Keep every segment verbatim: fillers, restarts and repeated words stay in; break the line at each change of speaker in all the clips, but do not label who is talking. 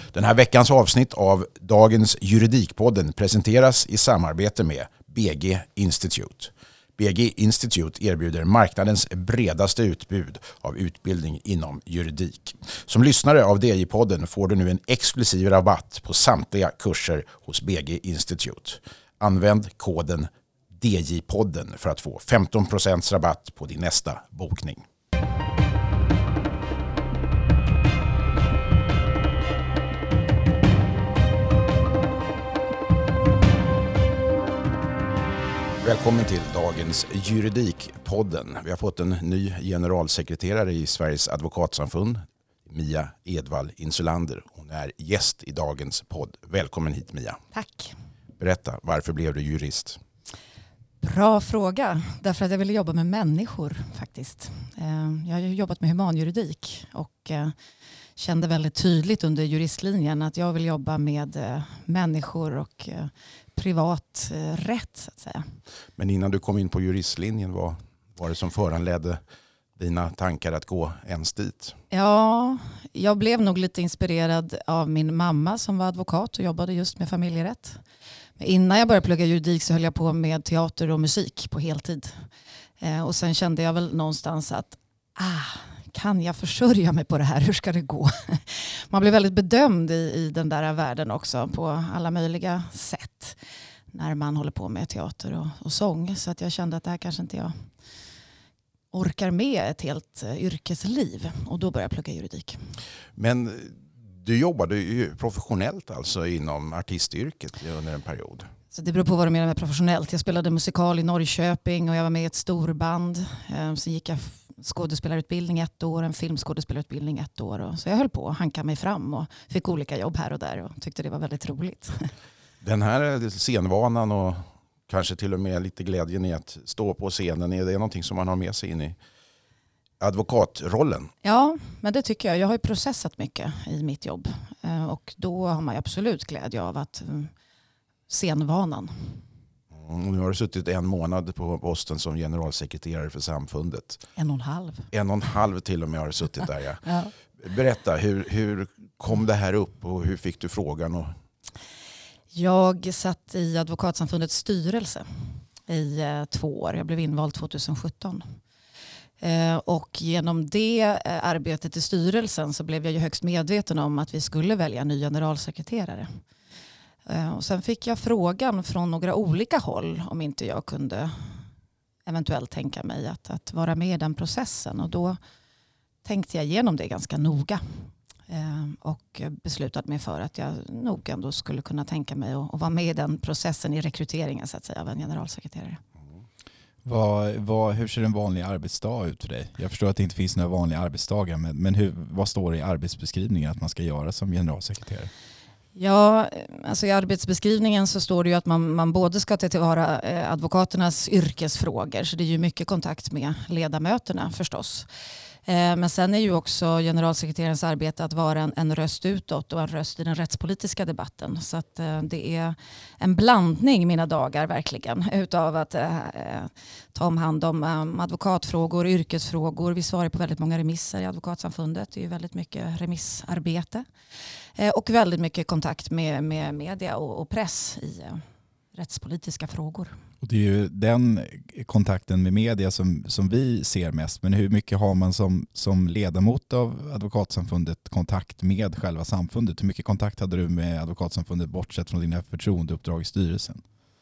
Den här veckans avsnitt av dagens Juridikpodden presenteras i samarbete med B G Institute. B G Institute erbjuder marknadens bredaste utbud av utbildning inom juridik. Som lyssnare av D J-podden får du nu en exklusiv rabatt på samtliga kurser hos B G Institute. Använd koden D J-podden för att få femton procent rabatt på din nästa bokning. Välkommen till dagens Juridikpodden. Vi har fått en ny generalsekreterare i Sveriges advokatsamfund, Mia Edvall Insulander. Hon är gäst i dagens podd. Välkommen hit, Mia.
Tack.
Berätta, varför blev du jurist?
Bra fråga. Därför att jag ville jobba med människor faktiskt. Jag har jobbat med humanjuridik och kände väldigt tydligt under juristlinjen att jag vill jobba med människor och privat rätt så att säga.
Men innan du kom in på juristlinjen, vad var det som föranledde dina tankar att gå ens dit?
Ja, jag blev nog lite inspirerad av min mamma som var advokat och jobbade just med familjerätt. Men innan jag började plugga juridik så höll jag på med teater och musik på heltid. Eh, och sen kände jag väl någonstans att ah, kan jag försörja mig på det här? Hur ska det gå? Man blir väldigt bedömd i, i den där världen också på alla möjliga sätt när man håller på med teater och, och sång. Så att jag kände att det här kanske inte jag orkar med ett helt uh, yrkesliv. Och då började jag plugga juridik.
Men du jobbade ju professionellt alltså inom artistyrket under en period.
Så det beror på vad du menar med professionellt. Jag spelade musikal i Norrköping och jag var med i ett storband. Um, sen gick jag skådespelarutbildning ett år, en filmskådespelarutbildning ett år. Och så jag höll på att hanka mig fram och fick olika jobb här och där och tyckte det var väldigt roligt.
Den här scenvanan och kanske till och med lite glädjen i att stå på scenen, är det någonting som man har med sig in i advokatrollen?
Ja, men det tycker jag. Jag har ju processat mycket i mitt jobb och då har man absolut glädje av att scenvanan.
Mm, nu har du suttit en månad på posten som generalsekreterare för samfundet.
En och en halv.
En och en halv till och med har du suttit där. Ja.
Ja.
Berätta, hur, hur kom det här upp och hur fick du frågan? Och...
Jag satt i advokatsamfundets styrelse i eh, två år. Jag blev invald tjugohundrasjutton. Eh, och genom det eh, arbetet i styrelsen så blev jag ju högst medveten om att vi skulle välja en ny generalsekreterare. Eh, och sen fick jag frågan från några olika håll om inte jag kunde eventuellt tänka mig att, att vara med i den processen. Och då tänkte jag igenom det ganska noga. Eh, och beslutade mig för att jag nog ändå skulle kunna tänka mig att, att vara med i den processen i rekryteringen så att säga, av en generalsekreterare.
Vad, vad, hur ser en vanlig arbetsdag ut för dig? Jag förstår att det inte finns några vanliga arbetsdagar, men, men hur, vad står det i arbetsbeskrivningen att man ska göra som generalsekreterare?
Ja, alltså i arbetsbeskrivningen så står det ju att man, man både ska ta tillvara eh, advokaternas yrkesfrågor, så det är ju mycket kontakt med ledamöterna förstås. Eh, men sen är ju också generalsekreterarens arbete att vara en, en röst utåt och en röst i den rättspolitiska debatten. Så att eh, det är en blandning mina dagar verkligen utav att eh, ta om hand om um, advokatfrågor, yrkesfrågor. Vi svarar på väldigt många remisser i advokatsamfundet. Det är ju väldigt mycket remissarbete. Eh, och väldigt mycket kontakt med, med media och, och press i eh, rättspolitiska frågor.
Och det är ju den kontakten med media som, som vi ser mest. Men hur mycket har man som, som ledamot av advokatsamfundet kontakt med själva samfundet? Hur mycket kontakt hade du med advokatsamfundet bortsett från dina förtroendeuppdrag i styrelsen?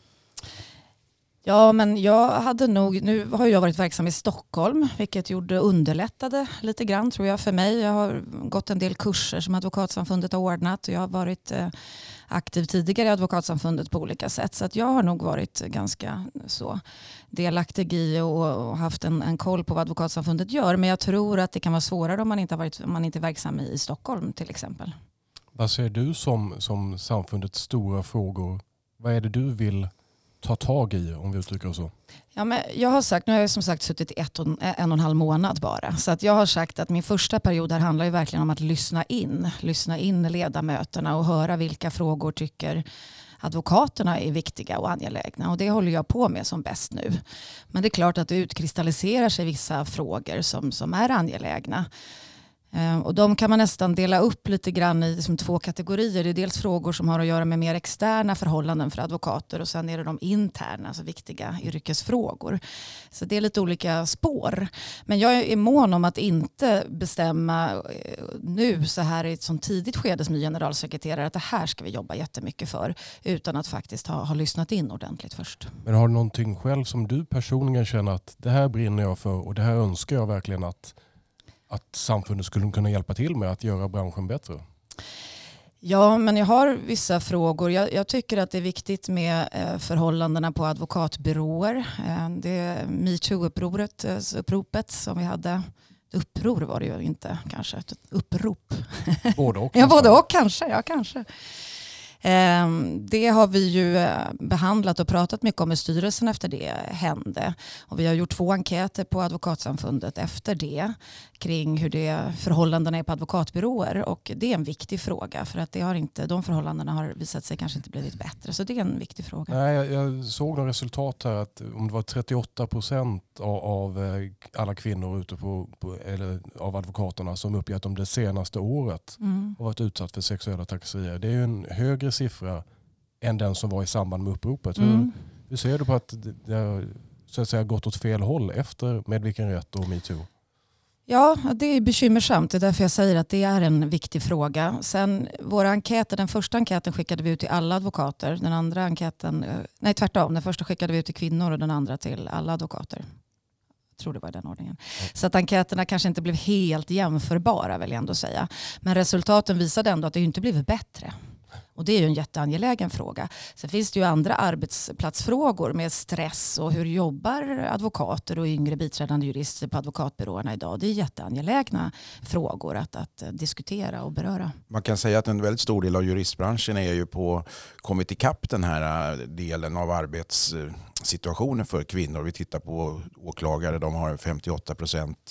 Ja, men jag hade nog, nu har jag varit verksam i Stockholm, vilket gjorde underlättade lite grann tror jag för mig. Jag har gått en del kurser som advokatsamfundet har ordnat och jag har varit eh, aktiv tidigare i advokatsamfundet på olika sätt. Så att jag har nog varit ganska så delaktig i och, och haft en, en koll på vad advokatsamfundet gör. Men jag tror att det kan vara svårare om man inte, har varit, om man inte är verksam i, i Stockholm till exempel.
Vad ser du som, som samfundets stora frågor? Vad är det du vill ta tag i, om vi uttrycker oss så?
Ja, men jag har sagt, nu har jag som sagt suttit i ett och, en och en halv månad bara. Så att jag har sagt att min första period här handlar ju verkligen om att lyssna in. Lyssna in ledamöterna och höra vilka frågor tycker advokaterna är viktiga och angelägna. Och det håller jag på med som bäst nu. Men det är klart att det utkristalliserar sig vissa frågor som, som är angelägna. Och de kan man nästan dela upp lite grann i liksom två kategorier. Det är dels frågor som har att göra med mer externa förhållanden för advokater och sen är det de interna, alltså viktiga yrkesfrågor. Så det är lite olika spår. Men jag är mån om att inte bestämma nu så här i ett sånt tidigt skede som ny generalsekreterare att det här ska vi jobba jättemycket för utan att faktiskt ha, ha lyssnat in ordentligt först.
Men har du någonting själv som du personligen känner att det här brinner jag för och det här önskar jag verkligen att att samfundet skulle kunna hjälpa till med att göra branschen bättre?
Ja, men jag har vissa frågor. Jag, jag tycker att det är viktigt med eh, förhållandena på advokatbyråer. Eh, det MeToo-uppropet eh, uppropet som vi hade. Uppror var det ju inte kanske. Ett upprop.
Både och.
ja, både och kanske. Ja, kanske. Det har vi ju behandlat och pratat mycket om i styrelsen efter det hände. Och vi har gjort två enkäter på Advokatsamfundet efter det kring hur det förhållandena är på advokatbyråer. Och det är en viktig fråga för att det har inte, de förhållandena har visat sig kanske inte blivit bättre. Så det är en viktig fråga.
Nej, jag, jag såg några resultat här att om det var trettioåtta procent av, av alla kvinnor ute på, på, eller av advokaterna som uppger att de det senaste året mm. har varit utsatt för sexuella trakasserier. Det är ju en högre siffra än den som var i samband med uppropet. Mm. Hur, hur ser du på att det har så att säga, gått åt fel håll efter Med vilken rätt och MeToo?
Ja, det är bekymmersamt. Det är därför jag säger att det är en viktig fråga. Sen våra enkäter, den första enkäten skickade vi ut till alla advokater. Den andra enkäten, nej tvärtom, den första skickade vi ut till kvinnor och den andra till alla advokater. Jag tror det var i den ordningen. Mm. Så att enkäterna kanske inte blev helt jämförbara vill jag ändå säga. Men resultaten visade ändå att det inte blivit bättre. Och det är ju en jätteangelägen fråga. Sen finns det ju andra arbetsplatsfrågor med stress och hur jobbar advokater och yngre biträdande jurister på advokatbyråerna idag. Det är jätteangelägna frågor att, att diskutera och beröra.
Man kan säga att en väldigt stor del av juristbranschen är ju på kommit ikapp den här delen av arbetssituationen för kvinnor. Vi tittar på åklagare, de har femtioåtta procent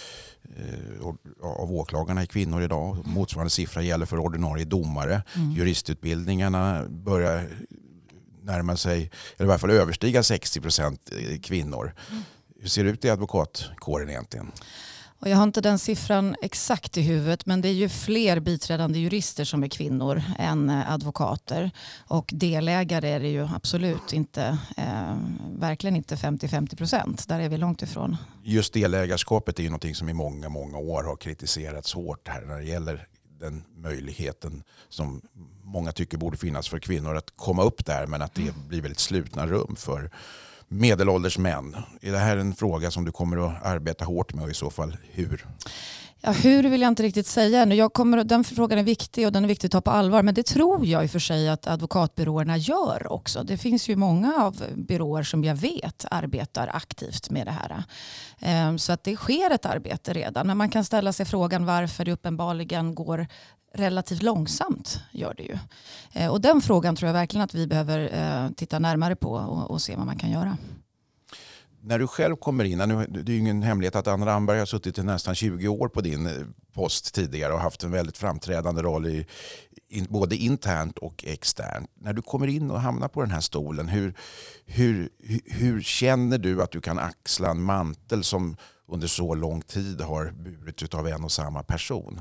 av åklagarna är kvinnor idag. Motsvarande siffra gäller för ordinarie domare. Mm. Juristutbildningarna börjar närma sig, eller i varje fall överstiga sextio procent kvinnor. Mm. Hur ser det ut i advokatkåren egentligen?
Och jag har inte den siffran exakt i huvudet, men det är ju fler biträdande jurister som är kvinnor än advokater. Och delägare är det ju absolut inte, eh, verkligen inte femtio till femtio procent. Där är vi långt ifrån.
Just delägarskapet är ju någonting som i många, många år har kritiserats hårt här när det gäller den möjligheten som många tycker borde finnas för kvinnor att komma upp där, men att det blir väldigt slutna rum för medelålders män. Är det här en fråga som du kommer att arbeta hårt med och i så fall hur?
Ja, hur vill jag inte riktigt säga. Nu, jag kommer, den frågan är viktig och den är viktig att ta på allvar. Men det tror jag i för sig att advokatbyråerna gör också. Det finns ju många av byråer som jag vet arbetar aktivt med det här. Så att det sker ett arbete redan. Men man kan ställa sig frågan varför det uppenbarligen går relativt långsamt, gör det ju. Och den frågan tror jag verkligen att vi behöver titta närmare på och, och se vad man kan göra.
När du själv kommer in, nu, det är ju ingen hemlighet att Anna Ramberg har suttit i nästan tjugo år på din post tidigare och haft en väldigt framträdande roll i, in, både internt och externt. När du kommer in och hamnar på den här stolen, hur, hur, hur känner du att du kan axla en mantel som under så lång tid har burit av en och samma person?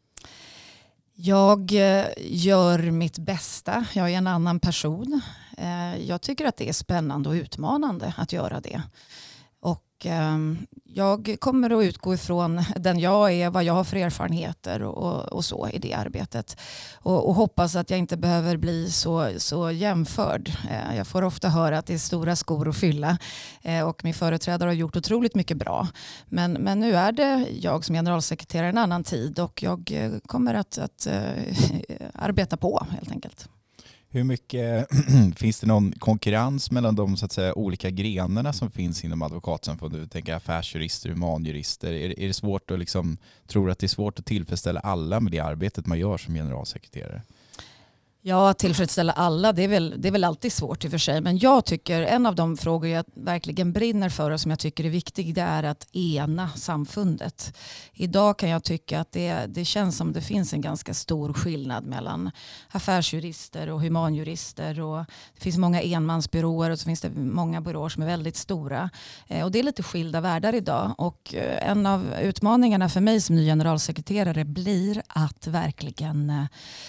Jag gör mitt bästa. Jag är en annan person. Jag tycker att det är spännande och utmanande att göra det. Och jag kommer att utgå ifrån den jag är, vad jag har för erfarenheter och, och så i det arbetet. Och, och hoppas att jag inte behöver bli så, så jämförd. Jag får ofta höra att det är stora skor att fylla och min företrädare har gjort otroligt mycket bra. Men, men nu är det jag som generalsekreterare en annan tid och jag kommer att, att arbeta på helt enkelt.
Hur mycket finns det någon konkurrens mellan de så att säga, olika grenarna som finns inom advokatsamfundet? Du tänker affärsjurister, humanjurister. Är, är det svårt att liksom, tror du att det är svårt att tillfredsställa alla med det arbetet man gör som generalsekreterare?
Ja, att tillfredsställa alla, det är, väl, det är väl alltid svårt i och för sig. Men jag tycker en av de frågor jag verkligen brinner för och som jag tycker är viktig, det är att ena samfundet. Idag kan jag tycka att det, det känns som det finns en ganska stor skillnad mellan affärsjurister och humanjurister. Och det finns många enmansbyråer och så finns det många byråer som är väldigt stora. Och det är lite skilda världar idag. Och en av utmaningarna för mig som ny generalsekreterare blir att verkligen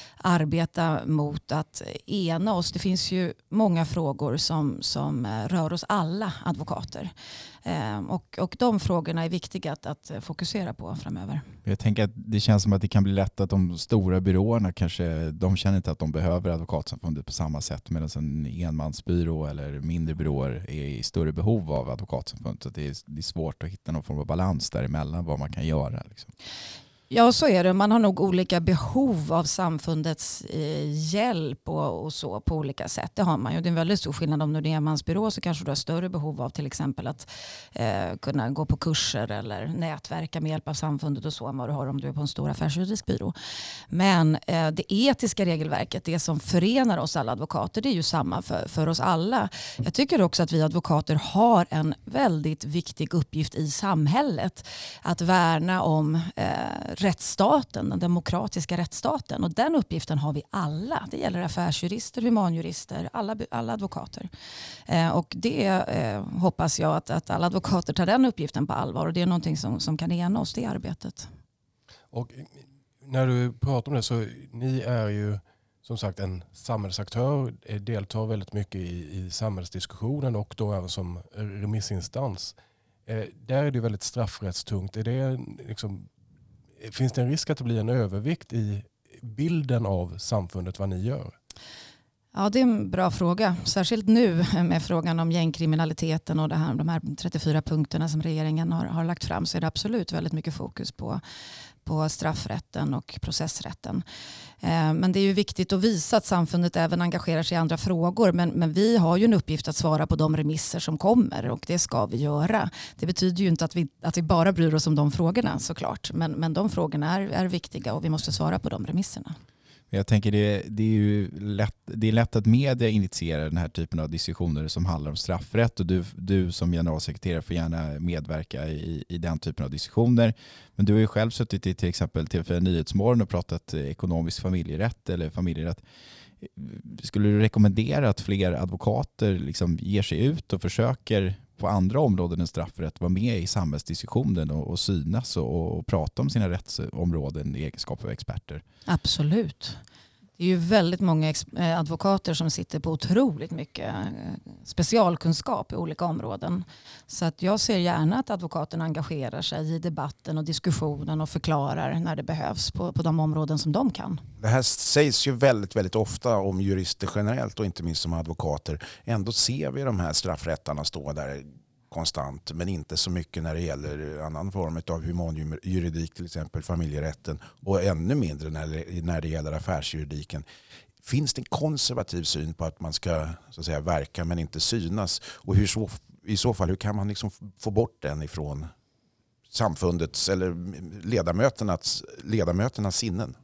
arbeta mot att ena oss. Det finns ju många frågor som, som rör oss alla advokater. Eh, och, och de frågorna är viktiga att, att fokusera på framöver.
Jag tänker att det känns som att det kan bli lätt att de stora byråerna kanske, de känner inte att de behöver advokatsamfundet på samma sätt, medan en enmansbyrå eller mindre byråer är i större behov av advokatsamfundet. Så det är, det är svårt att hitta någon form av balans däremellan vad man kan göra. Liksom.
Ja, så är det. Man har nog olika behov av samfundets eh, hjälp och, och så på olika sätt. Det har man ju. Det är en väldigt stor skillnad om du är en enmansbyrå, så kanske du har större behov av till exempel att eh, kunna gå på kurser eller nätverka med hjälp av samfundet och så än vad du har om du är på en stor affärsjuridisk byrå. Men eh, det etiska regelverket, det som förenar oss alla advokater, det är ju samma för, för oss alla. Jag tycker också att vi advokater har en väldigt viktig uppgift i samhället att värna om eh, rättsstaten, den demokratiska rättsstaten. Och den uppgiften har vi alla. Det gäller affärsjurister, humanjurister, alla, alla advokater. Eh, och det eh, hoppas jag att, att alla advokater tar den uppgiften på allvar. Och det är någonting som, som kan ena oss, det arbetet.
Och när du pratar om det, så ni är ju som sagt en samhällsaktör, deltar väldigt mycket i, i samhällsdiskussionen och då även som remissinstans. Eh, där är det väldigt straffrättstungt. Är det liksom, finns det en risk att det blir en övervikt i bilden av samfundet vad ni gör?
Ja, det är en bra fråga. Särskilt nu med frågan om gängkriminaliteten och det här, de här trettiofyra punkterna som regeringen har, har lagt fram, så är det absolut väldigt mycket fokus på, på straffrätten och processrätten. Eh, men det är ju viktigt att visa att samfundet även engagerar sig i andra frågor. Men, men vi har ju en uppgift att svara på de remisser som kommer, och det ska vi göra. Det betyder ju inte att vi, att vi bara bryr oss om de frågorna såklart. Men, men de frågorna är, är viktiga och vi måste svara på de remisserna.
Jag tänker det, det är ju lätt, det är lätt att media initierar den här typen av diskussioner som handlar om straffrätt, och du, du som generalsekreterare får gärna medverka i, i den typen av diskussioner. Men du har ju själv suttit i till exempel T V fyra Nyhetsmorgon och pratat ekonomisk familjerätt eller familjerätt. Skulle du rekommendera att fler advokater liksom ger sig ut och försöker på andra områden än straffrätt vara med i samhällsdiskussionen och, och synas och, och prata om sina rättsområden i egenskap av experter?
Absolut. Det är ju väldigt många advokater som sitter på otroligt mycket specialkunskap i olika områden. Så att jag ser gärna att advokaterna engagerar sig i debatten och diskussionen och förklarar när det behövs på, på de områden som de kan.
Det här sägs ju väldigt, väldigt ofta om jurister generellt och inte minst som advokater. Ändå ser vi de här straffrättarna stå där konstant, men inte så mycket när det gäller annan form av humanjuridik, till exempel familjerätten, och ännu mindre när det, när det gäller affärsjuridiken. Finns det en konservativ syn på att man ska så att säga verka men inte synas? Och hur så, i så fall, hur kan man liksom få bort den ifrån samfundets eller ledamöternas, ledamöternas sinnen?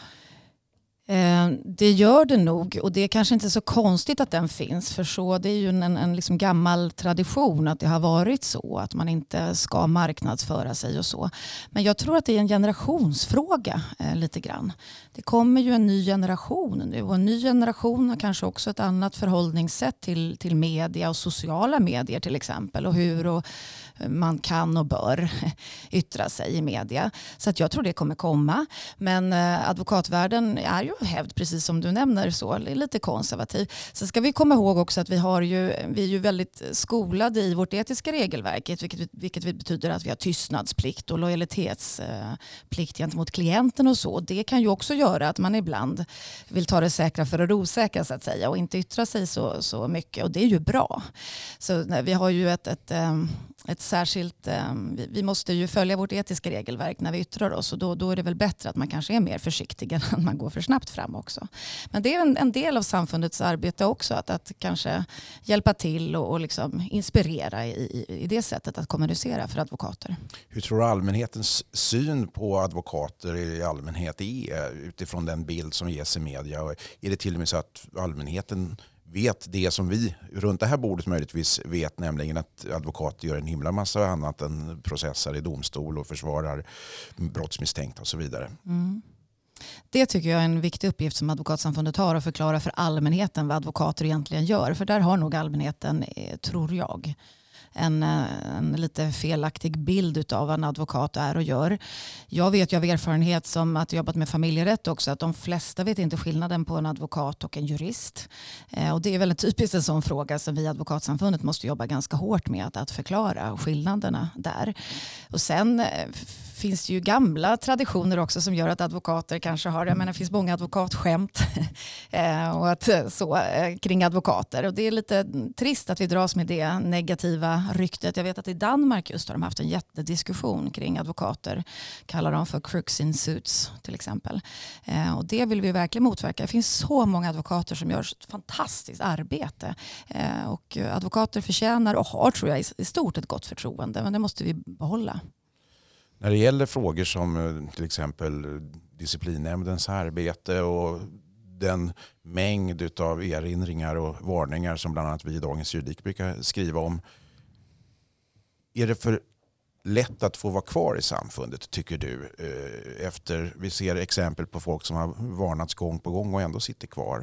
Det gör det nog, och det är kanske inte så konstigt att den finns, för så det är ju en, en liksom gammal tradition att det har varit så att man inte ska marknadsföra sig och så. Men jag tror att det är en generationsfråga eh, lite grann. Det kommer ju en ny generation nu, och en ny generation har kanske också ett annat förhållningssätt till, till media och sociala medier till exempel, och hur och man kan och bör yttra sig i media. Så att jag tror det kommer komma. Men eh, advokatvärlden är ju hävd, precis som du nämner, så lite konservativ. Så ska vi komma ihåg också att vi, har ju, vi är ju väldigt skolade i vårt etiska regelverk, vilket, vilket betyder att vi har tystnadsplikt och lojalitetsplikt gentemot klienten och så. Det kan ju också göra att man ibland vill ta det säkra för det osäkra så att säga och inte yttra sig så, så mycket, och det är ju bra. Så nej, vi har ju ett, ett ett särskilt, vi måste ju följa vårt etiska regelverk när vi yttrar oss och då, då är det väl bättre att man kanske är mer försiktig än att man går för snabbt fram också. Men det är en, en del av samfundets arbete också att, att kanske hjälpa till och, och liksom inspirera i, i det sättet att kommunicera för advokater.
Hur tror du allmänhetens syn på advokater i allmänhet är utifrån den bild som ges i media? Och är det till och med så att allmänheten vet det som vi runt det här bordet möjligtvis vet, nämligen att advokater gör en himla massa annat än processar i domstol och försvarar brottsmisstänkta och så vidare.
Mm. Det tycker jag är en viktig uppgift som Advokatsamfundet har, att förklara för allmänheten vad advokater egentligen gör. För där har nog allmänheten, tror jag, En, en lite felaktig bild av vad en advokat är och gör. Jag vet ju av erfarenhet som att jag jobbat med familjerätt också att de flesta vet inte skillnaden på en advokat och en jurist. Eh, och det är väl en typiskt en sån fråga som vi i Advokatsamfundet måste jobba ganska hårt med att, att förklara skillnaderna där. Och sen eh, finns det ju gamla traditioner också som gör att advokater kanske har, jag menar det finns många advokatskämt eh, och att, så, eh, kring advokater. Och det är lite trist att vi dras med det negativa ryktet. Jag vet att i Danmark just har de haft en jättediskussion kring advokater. Kallar dem för crooks in suits till exempel. Eh, och det vill vi verkligen motverka. Det finns så många advokater som gör ett fantastiskt arbete. Eh, och advokater förtjänar och har, tror jag, i stort ett gott förtroende. Men det måste vi behålla.
När det gäller frågor som till exempel disciplinnämndens arbete och den mängd av erinringar och varningar som bland annat vi i Dagens Juridik brukar skriva om. Är det för lätt att få vara kvar i samfundet, tycker du? Efter vi ser exempel på folk som har varnats gång på gång och ändå sitter kvar.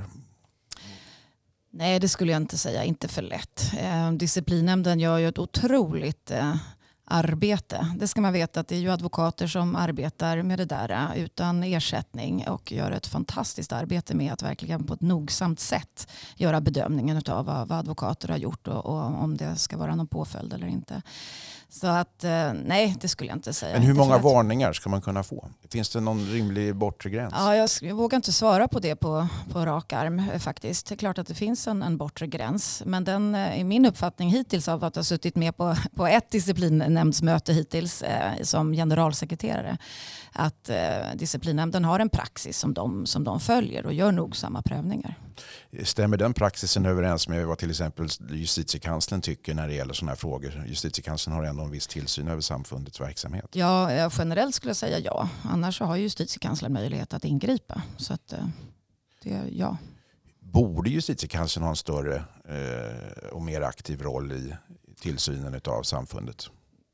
Nej, det skulle jag inte säga. Inte för lätt. Eh, disciplinnämnden gör ju ett otroligt eh, arbete. Det ska man veta att det är ju advokater som arbetar med det där utan ersättning och gör ett fantastiskt arbete med att verkligen på ett nogsamt sätt göra bedömningen av vad, vad advokater har gjort och, och om det ska vara någon påföljd eller inte. Så att nej, det skulle jag inte säga.
Men hur många varningar ska man kunna få? Finns det någon rimlig bortre gräns?
Ja, jag, jag vågar inte svara på det på, på rak arm faktiskt. Det är klart att det finns en, en bortre gräns. Men den är min uppfattning hittills av att jag har suttit med på, på ett disciplinnämndsmöte hittills eh, som generalsekreterare. Att eh, disciplinnämnden har en praxis som de, som de följer och gör nog samma prövningar.
Stämmer den praxisen överens med vad till exempel justitiekanslern tycker när det gäller sådana här frågor? Justitiekanslern har ändå en viss tillsyn över samfundets verksamhet.
Ja, generellt skulle jag säga ja. Annars så har justitiekanslern möjlighet att ingripa. Så att, det, ja.
Borde justitiekanslern ha en större eh, och mer aktiv roll i tillsynen av samfundet?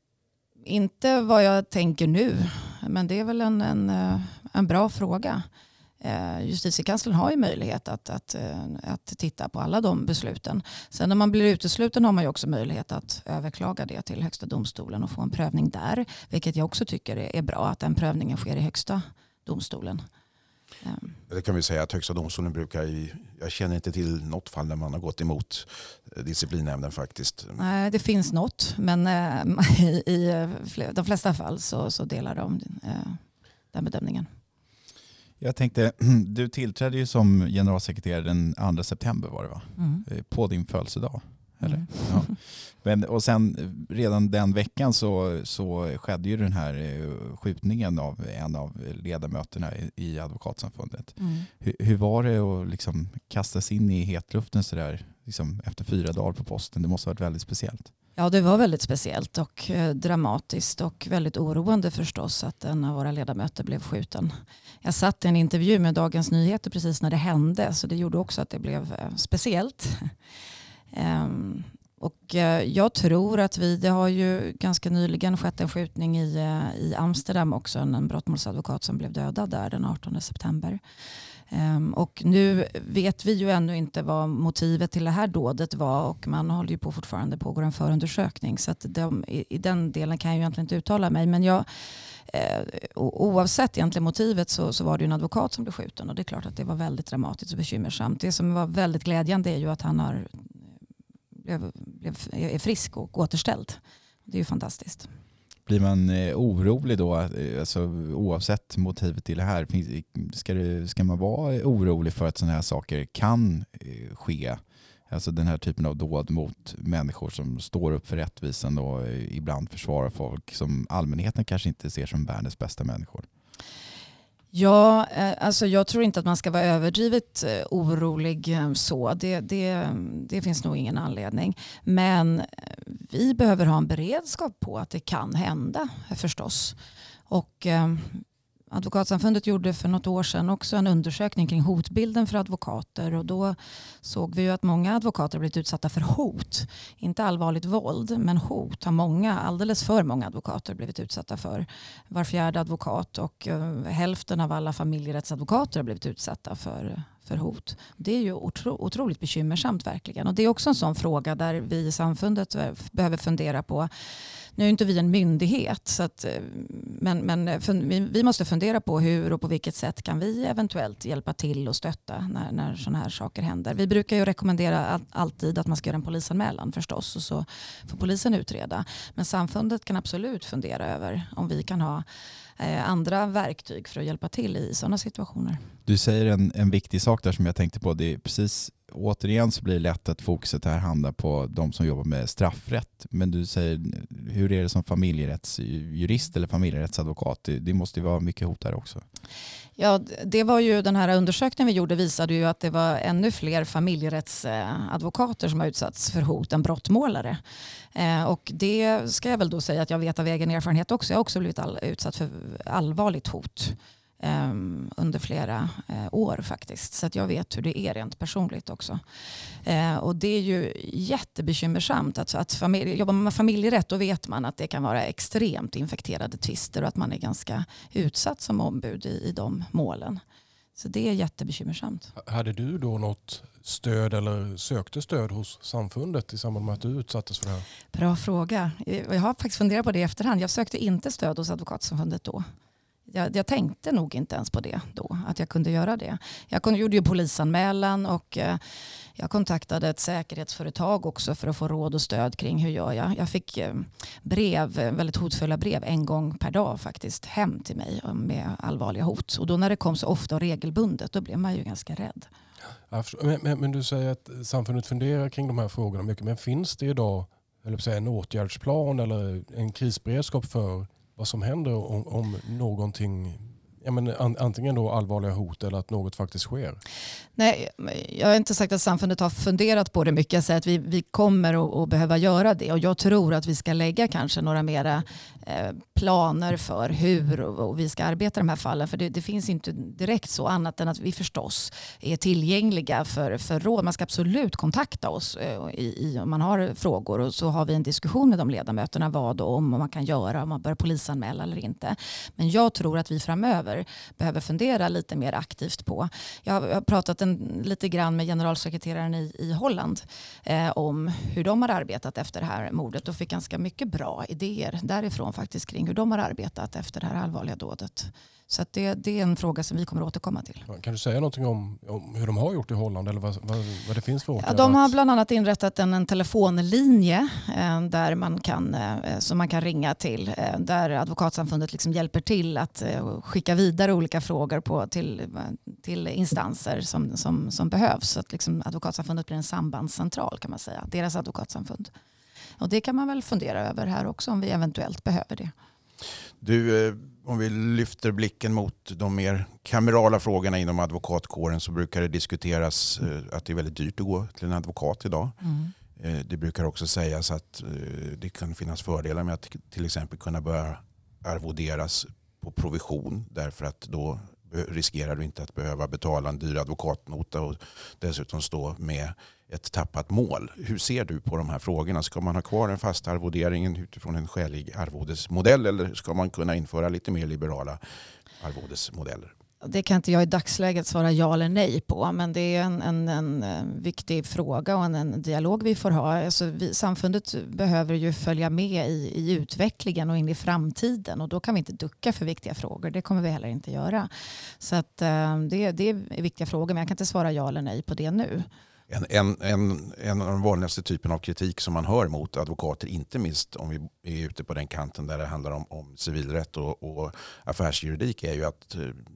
Inte vad jag tänker nu, men det är väl en, en, en bra fråga. Justitiekanslern har ju möjlighet att, att, att titta på alla de besluten. Sen när man blir utesluten har man ju också möjlighet att överklaga det till Högsta domstolen och få en prövning där. Vilket jag också tycker är bra att den prövningen sker i Högsta domstolen.
Det kan vi säga att Högsta domstolen brukar i, jag känner inte till något fall där man har gått emot disciplinnämnden faktiskt.
Nej, det finns något, men i, i de flesta fall så, så delar de den bedömningen.
Jag tänkte, du tillträdde ju som generalsekreterare den andra september var det va? Mm. På din födelsedag. Eller? Mm. Ja. Men, och sen redan den veckan så, så skedde ju den här skjutningen av en av ledamöterna i, i Advokatsamfundet. Mm. Hur, hur var det att liksom kastas in i hetluften så där, liksom efter fyra dagar på posten? Det måste ha varit väldigt speciellt.
Ja, det var väldigt speciellt och eh, dramatiskt och väldigt oroande förstås att en av våra ledamöter blev skjuten. Jag satt i en intervju med Dagens Nyheter precis när det hände, så det gjorde också att det blev eh, speciellt. um, och eh, jag tror att vi, det har ju ganska nyligen skett en skjutning i, eh, i Amsterdam också, en, en brottmålsadvokat som blev dödad där den artonde september. Um, och nu vet vi ju ännu inte vad motivet till det här dådet var och man håller ju på fortfarande pågår en förundersökning så att de, i, i den delen kan jag ju egentligen inte uttala mig, men jag eh, oavsett egentligen motivet så, så var det ju en advokat som blev skjuten och det är klart att det var väldigt dramatiskt och bekymmersamt. Det som var väldigt glädjande är ju att han har, blev, blev, är frisk och återställd. Det är ju fantastiskt.
Blir man orolig då, alltså, oavsett motivet till det här? Ska, det, ska man vara orolig för att sådana här saker kan ske? Alltså den här typen av dåd mot människor som står upp för rättvisan och ibland försvarar folk som allmänheten kanske inte ser som världens bästa människor.
Ja, alltså jag tror inte att man ska vara överdrivet orolig så. Det, det, det finns nog ingen anledning. Men vi behöver ha en beredskap på att det kan hända förstås. Och eh, Advokatsamfundet gjorde för något år sedan också en undersökning kring hotbilden för advokater. Och då såg vi ju att många advokater blivit utsatta för hot. Inte allvarligt våld, men hot har många, alldeles för många advokater blivit utsatta för. Var fjärde advokat och uh, hälften av alla familjerättsadvokater har blivit utsatta för, för hot. Det är ju otro, otroligt bekymmersamt verkligen. Och det är också en sån fråga där vi i samfundet behöver fundera på. Nu är inte vi en myndighet, så att, men, men vi måste fundera på hur och på vilket sätt kan vi eventuellt hjälpa till och stötta när, när sådana här saker händer. Vi brukar ju rekommendera alltid att man ska göra en polisanmälan förstås och så får polisen utreda. Men samfundet kan absolut fundera över om vi kan ha eh, andra verktyg för att hjälpa till i sådana situationer.
Du säger en, en viktig sak där som jag tänkte på. Det är precis, återigen så blir det lätt att fokuset här handlar på de som jobbar med straffrätt. Men du säger, hur är det som familjerättsjurist eller familjerättsadvokat? Det, det måste ju vara mycket hot där också.
Ja, det var ju den här undersökningen vi gjorde visade ju att det var ännu fler familjerättsadvokater som har utsatts för hot än brottmålare. Eh, och det ska jag väl då säga att jag vet av egen erfarenhet också. Jag har också blivit all, utsatt för allvarligt hot Um, under flera uh, år faktiskt. Så att jag vet hur det är rent personligt också. Uh, och det är ju jättebekymmersamt att, att familj, jobbar man med familjerätt, då vet man att det kan vara extremt infekterade tvister och att man är ganska utsatt som ombud i, i de målen. Så det är jättebekymmersamt.
Hade du då något stöd eller sökte stöd hos samfundet i samband med att du utsattes för det här? Bra
fråga. Jag har faktiskt funderat på det i efterhand. Jag sökte inte stöd hos Advokatsamfundet då. Jag, jag tänkte nog inte ens på det då, att jag kunde göra det. Jag kunde, gjorde ju polisanmälan och eh, jag kontaktade ett säkerhetsföretag också för att få råd och stöd kring hur gör jag. Jag fick eh, brev, väldigt hotfulla brev en gång per dag faktiskt hem till mig med allvarliga hot. Och då när det kom så ofta och regelbundet, då blev man ju ganska rädd.
Men, men, men du säger att samfundet funderar kring de här frågorna mycket. Men finns det idag eller säga, en åtgärdsplan eller en krisberedskap för vad som händer om, om någonting, ja, men antingen då allvarliga hot eller att något faktiskt sker?
Nej, jag har inte sagt att samfundet har funderat på det mycket. Jag säger att vi, vi kommer att, att behöva göra det. Och jag tror att vi ska lägga kanske några mera eh, planer för hur och, och vi ska arbeta i de här fallen. För det, det finns inte direkt så annat än att vi förstås är tillgängliga för, för råd. Man ska absolut kontakta oss eh, i, i, om man har frågor. Och så har vi en diskussion med de ledamöterna vad och om vad man kan göra, om man bör polisanmäla eller inte. Men jag tror att vi framöver behöver fundera lite mer aktivt på. Jag har, jag har pratat en, lite grann med generalsekreteraren i, i Holland eh, om hur de har arbetat efter det här mordet och fick ganska mycket bra idéer därifrån faktiskt kring hur de har arbetat efter det här allvarliga dådet. Så att det, det är en fråga som vi kommer att återkomma till.
Kan du säga någonting om, om hur de har gjort i Holland eller vad, vad, vad det finns för åtgärder?
Ja, de har bland annat inrättat en, en telefonlinje eh, där man kan, eh, som man kan ringa till. Eh, där Advokatsamfundet liksom hjälper till att eh, skicka vidare olika frågor på, till, till instanser som, som, som behövs. Så att liksom Advokatsamfundet blir en sambandscentral kan man säga. Deras advokatsamfund. Och det kan man väl fundera över här också om vi eventuellt behöver det.
Du, eh, om vi lyfter blicken mot de mer kamerala frågorna inom advokatkåren så brukar det diskuteras eh, att det är väldigt dyrt att gå till en advokat idag. Mm. Eh, det brukar också sägas att eh, det kan finnas fördelar med att till exempel kunna börja arvoderas på provision därför att då riskerar du inte att behöva betala en dyr advokatnota och dessutom stå med ett tappat mål. Hur ser du på de här frågorna? Ska man ha kvar den fasta arvoderingen utifrån en skälig arvodesmodell eller ska man kunna införa lite mer liberala arvodesmodeller?
Det kan inte jag i dagsläget svara ja eller nej på, men det är en, en, en viktig fråga och en, en dialog vi får ha. Alltså vi, samfundet behöver ju följa med i, i utvecklingen och in i framtiden och då kan vi inte ducka för viktiga frågor. Det kommer vi heller inte göra. Så att, det, det är viktiga frågor, men jag kan inte svara ja eller nej på det nu.
En, en, en, en av de vanligaste typen av kritik som man hör mot advokater, inte minst om vi är ute på den kanten där det handlar om, om civilrätt och, och affärsjuridik, är ju att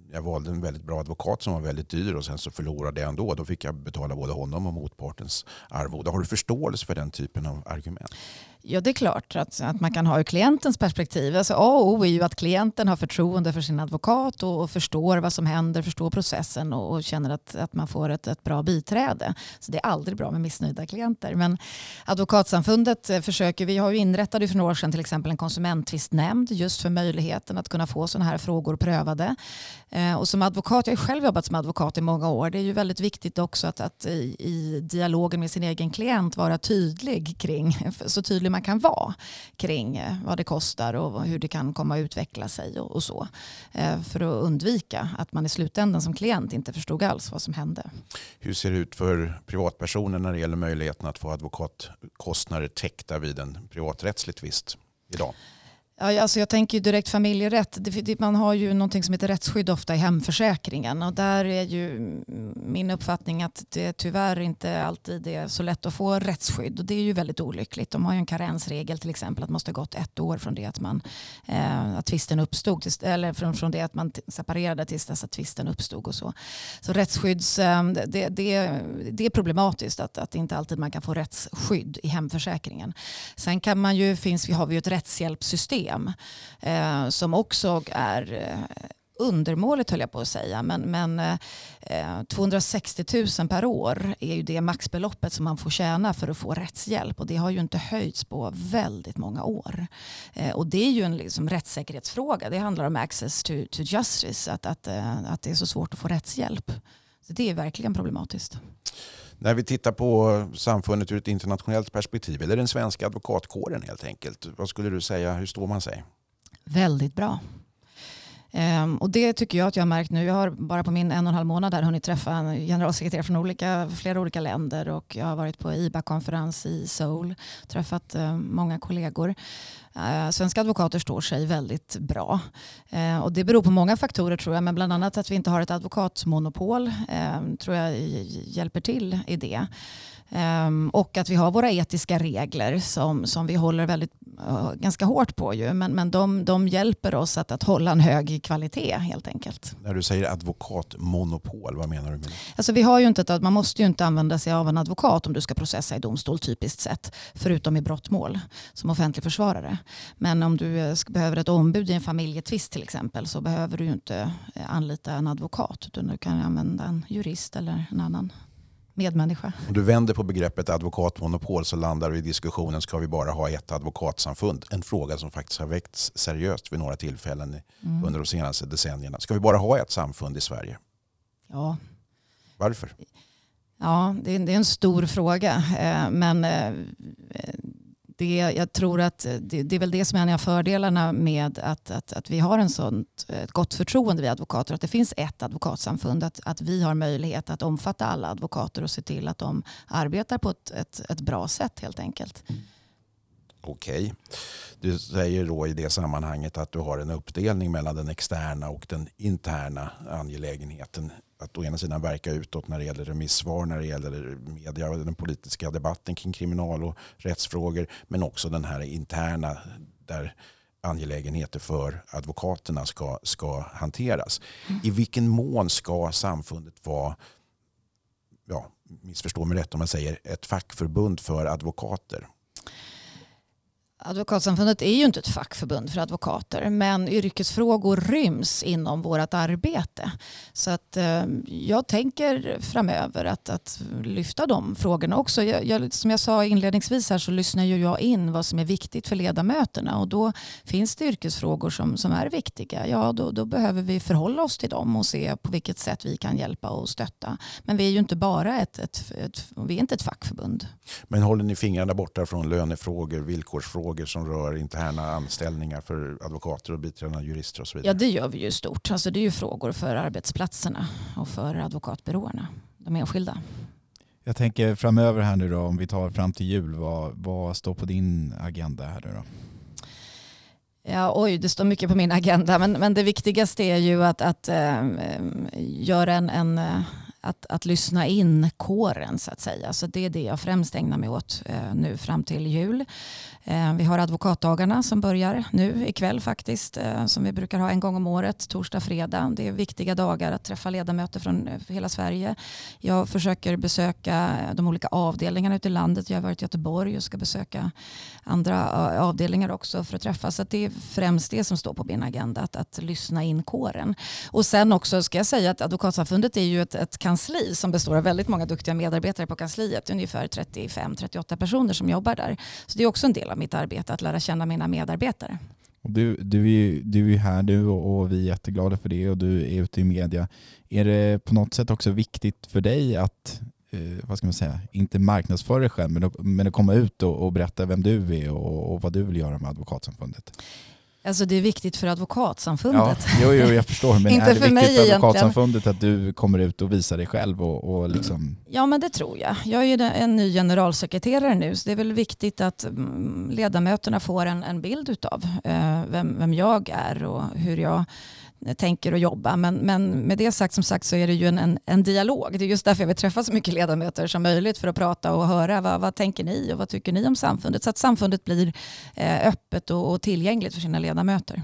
jag valde en väldigt bra advokat som var väldigt dyr och sen så förlorade jag ändå. Då fick jag betala både honom och motpartens arvode. Har du förståelse för den typen av argument?
Ja, det är klart att, att man kan ha ur klientens perspektiv. Alltså, A och O är ju att klienten har förtroende för sin advokat och, och förstår vad som händer, förstår processen och, och känner att, att man får ett, ett bra biträde. Så det är aldrig bra med missnöjda klienter. Men Advokatsamfundet försöker, vi har ju inrättat för några år sedan till exempel en konsumenttvistnämnd just för möjligheten att kunna få sådana här frågor prövade. Eh, och som advokat, jag har själv jobbat som advokat i många år, det är ju väldigt viktigt också att, att i, i dialogen med sin egen klient vara tydlig kring, så tydlig man kan vara kring vad det kostar och hur det kan komma att utveckla sig och, och så. Eh, för att undvika att man i slutändan som klient inte förstod alls vad som hände.
Hur ser det ut för privatpersoner när det gäller möjligheten att få advokatkostnader täckta vid en privaträttslig tvist idag?
Ja, alltså jag tänker ju direkt familjerätt. Det, det, man har ju någonting som heter rättsskydd ofta i hemförsäkringen. Och där är ju min uppfattning att det tyvärr inte alltid är så lätt att få rättsskydd. Och det är ju väldigt olyckligt. De har ju en karensregel till exempel att det måste ha gått ett år från det att, man, eh, att tvisten uppstod. Tills, eller från, från det att man separerade tills dess att tvisten uppstod och så. Så rättsskydds, eh, det, det, det är problematiskt att, att inte alltid man kan få rättsskydd i hemförsäkringen. Sen kan man ju, finns, vi har vi ju ett rättshjälpssystem Eh, som också är eh, undermåligt höll jag på att säga. Men, men eh, tvåhundrasextio tusen per år är ju det maxbeloppet som man får tjäna för att få rättshjälp. Och det har ju inte höjts på väldigt många år. Eh, och det är ju en liksom, rättssäkerhetsfråga. Det handlar om access to, to justice. Att, att, eh, att det är så svårt att få rättshjälp. Så det är verkligen problematiskt.
När vi tittar på samfundet ur ett internationellt perspektiv, eller den svenska advokatkåren helt enkelt, vad skulle du säga, hur står man sig?
Väldigt bra. Um, och det tycker jag att jag har märkt nu. Jag har bara på min en och en halv månad här hunnit träffa en generalsekreterare från olika, flera olika länder och jag har varit på I B A-konferens i Seoul, träffat uh, många kollegor. Uh, svenska advokater står sig väldigt bra. Uh, och det beror på många faktorer tror jag, men bland annat att vi inte har ett advokatmonopol uh, tror jag hjälper till i det. Um, och att vi har våra etiska regler som, som vi håller väldigt, uh, ganska hårt på. Ju. Men, men de, de hjälper oss att, att hålla en hög kvalitet helt enkelt.
När du säger advokatmonopol, vad menar du med det?
Alltså, vi har ju inte ett, man måste ju inte använda sig av en advokat om du ska processa i domstol typiskt sett. Förutom i brottmål som offentlig försvarare. Men om du ska, behöver ett ombud i en familjetvist till exempel så behöver du ju inte anlita en advokat. Utan du kan använda en jurist eller en annan medmänniska.
Om du vänder på begreppet advokatmonopol så landar vi i diskussionen, ska vi bara ha ett advokatsamfund? En fråga som faktiskt har väckts seriöst vid några tillfällen mm. under de senaste decennierna. Ska vi bara ha ett samfund i Sverige?
Ja.
Varför?
Ja, det är, det är en stor fråga. Men det, jag tror att det, det är väl det som är en av fördelarna med att, att, att vi har en sånt, ett gott förtroende vid advokater. Att det finns ett advokatsamfund. Att, att vi har möjlighet att omfatta alla advokater och se till att de arbetar på ett, ett, ett bra sätt helt enkelt.
Okej. Du säger då i det sammanhanget att du har en uppdelning mellan den externa och den interna angelägenheten. Att å ena sidan verka utåt när det gäller remissvar, när det gäller media och den politiska debatten kring kriminal- och rättsfrågor. Men också den här interna där angelägenheter för advokaterna ska, ska hanteras. Mm. I vilken mån ska samfundet vara, ja, missförstå mig rätt om jag säger, ett fackförbund för advokater?
Advokatsamfundet är ju inte ett fackförbund för advokater, men yrkesfrågor ryms inom vårt arbete. Så att eh, jag tänker framöver att, att lyfta de frågorna också. Jag, jag, som jag sa inledningsvis här så lyssnar ju jag in vad som är viktigt för ledamöterna och då finns det yrkesfrågor som, som är viktiga. Ja, då, då behöver vi förhålla oss till dem och se på vilket sätt vi kan hjälpa och stötta. Men vi är ju inte bara ett, ett, ett, vi är inte ett fackförbund.
Men håller ni fingrarna borta från lönefrågor, villkorsfrågor som rör interna anställningar för advokater och biträdande jurister och så vidare?
Ja, det gör vi ju stort. Alltså det är ju frågor för arbetsplatserna och för advokatbyråerna, de enskilda.
Jag tänker framöver här nu då, om vi tar fram till jul, vad, vad står på din agenda här nu då?
Ja, oj, det står mycket på min agenda, men, men det viktigaste är ju att, att äh, göra en, en att, att lyssna in kåren så att säga. Så det är det jag främst ägnar mig åt eh, nu fram till jul. Eh, vi har advokatdagarna som börjar nu ikväll faktiskt, eh, som vi brukar ha en gång om året, torsdag, fredag. Det är viktiga dagar att träffa ledamöter från eh, hela Sverige. Jag försöker besöka de olika avdelningarna ute i landet. Jag har varit i Göteborg och ska besöka andra avdelningar också för att träffas. Så att det är främst det som står på min agenda, att, att lyssna in kåren. Och sen också ska jag säga att Advokatsamfundet är ju ett, ett kansli som består av väldigt många duktiga medarbetare på kansliet. Ungefär trettiofem till trettioåtta personer som jobbar där. Så det är också en del av mitt arbete att lära känna mina medarbetare.
Och du, du, är, du är här du och, och vi är jätteglada för det och du är ute i media. Är det på något sätt också viktigt för dig att eh, vad ska man säga, inte marknadsföra dig själv men, men att komma ut och, och berätta vem du är och, och vad du vill göra med Advokatsamfundet?
Alltså det är viktigt för Advokatsamfundet.
Ja, jo, jo, jag förstår. Men
Inte
är det
för mig
viktigt för
egentligen.
Advokatsamfundet att du kommer ut och visar dig själv? Och, och liksom...
Ja, men det tror jag. Jag är ju en ny generalsekreterare nu så det är väl viktigt att ledamöterna får en, en bild utav eh, vem, vem jag är och hur jag tänker och jobba. Men, men med det sagt som sagt så är det ju en, en, en dialog. Det är just därför jag vill träffa så mycket ledamöter som möjligt för att prata och höra vad, vad tänker ni och vad tycker ni om samfundet. Så att samfundet blir eh, öppet och, och tillgängligt för sina ledamöter.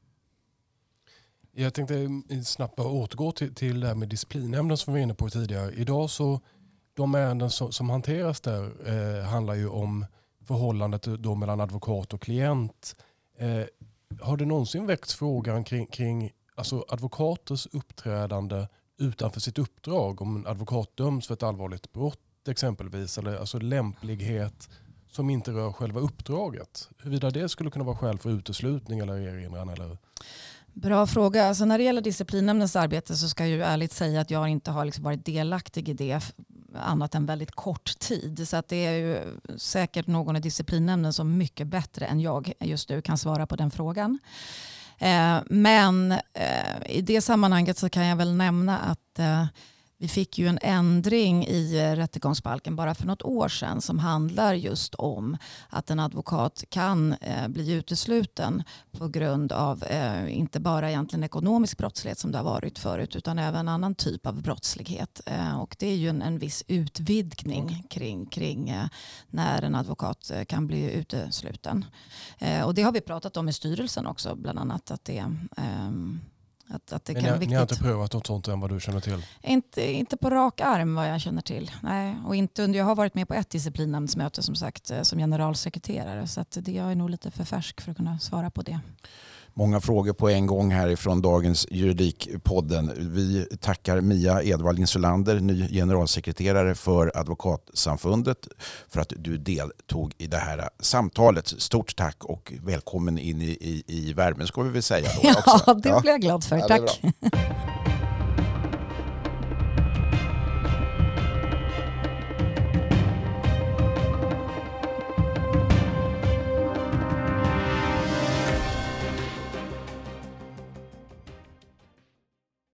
Jag tänkte snabbt bara återgå till, till det här med disciplinnämnden som vi var inne på tidigare. Idag så de ärenden som, som hanteras där eh, handlar ju om förhållandet då mellan advokat och klient. Eh, har det någonsin väckts frågan kring, kring alltså advokaters uppträdande utanför sitt uppdrag? Om en advokat döms för ett allvarligt brott exempelvis, eller alltså lämplighet som inte rör själva uppdraget. Huruvida det skulle kunna vara skäl för uteslutning eller erinran eller...
Bra fråga. Alltså när det gäller disciplinnämndens arbete så ska jag ju ärligt säga att jag inte har liksom varit delaktig i det annat än väldigt kort tid. Så att det är ju säkert någon i disciplinnämnden som mycket bättre än jag just nu kan svara på den frågan. Eh, men eh, i det sammanhanget så kan jag väl nämna att eh, vi fick ju en ändring i rättegångsbalken bara för något år sedan som handlar just om att en advokat kan eh, bli utesluten på grund av eh, inte bara egentligen ekonomisk brottslighet som det har varit förut utan även annan typ av brottslighet. Eh, och det är ju en, en viss utvidgning kring, kring eh, när en advokat eh, kan bli utesluten. Eh, och det har vi pratat om i styrelsen också bland annat att det eh, Att, att det
Men
kan
ni,
viktigt.
ni har inte prövat något sånt än vad du känner till?
Inte, inte på rak arm vad jag känner till. Nej. Och inte under, jag har varit med på ett disciplinnämndsmöte som sagt som generalsekreterare. Så att det, jag är nog lite för färsk för att kunna svara på det.
Många frågor på en gång härifrån dagens Juridikpodden. Vi tackar Mia Edvall Insulander, ny generalsekreterare för Advokatsamfundet, för att du deltog i det här samtalet. Stort tack och välkommen in i, i, i värmen ska vi väl säga. Då också.
Ja, det blir jag glad för.
Ja,
tack.